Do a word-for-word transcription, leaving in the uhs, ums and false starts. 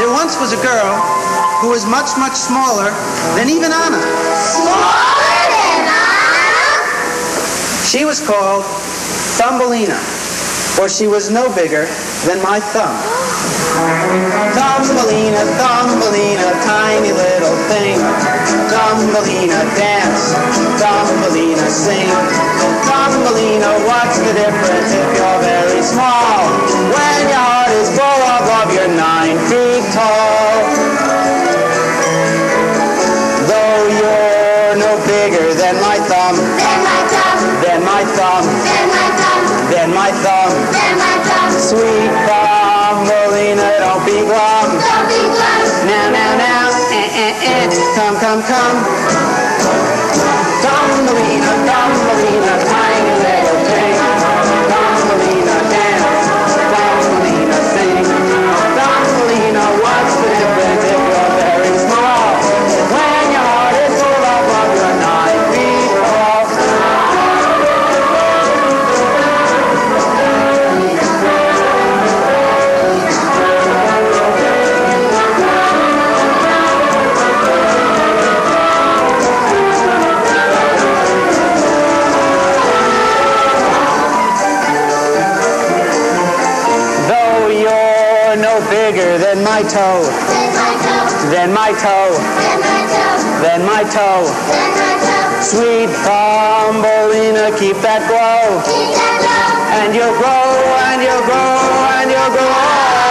There once was a girl who was much, much smaller than even Anna. Smaller than Anna? She was called Thumbelina, for she was no bigger than my thumb. Thumbelina, Thumbelina, tiny little thing. Thumbelina, dance. Thumbelina, sing. Thumbelina, what's the difference if you're very small? When your heart is full of love, you're nine feet tall. Though you're no bigger than my thumb, Then my thumb, than my thumb, then my thumb, than my thumb. then my thumb. Sweet Thumbelina, don't be glum. Don't be glum. Now, now, now, eh, eh, eh. Come, come, come. Thumbelina, Thumbelina, tiny little thing. Thumbelina, dance. Thumbelina, sing. Thumbelina, what's the difference if you're very small? When your heart is full of love, you're nine feet tall. Though you're no bigger than my toe, Then my toe, than my toe, then my toe, than my toe. then my toe. Sweet Thumbelina, keep that glow. Keep that low. And you'll grow, and you'll grow, and you'll grow.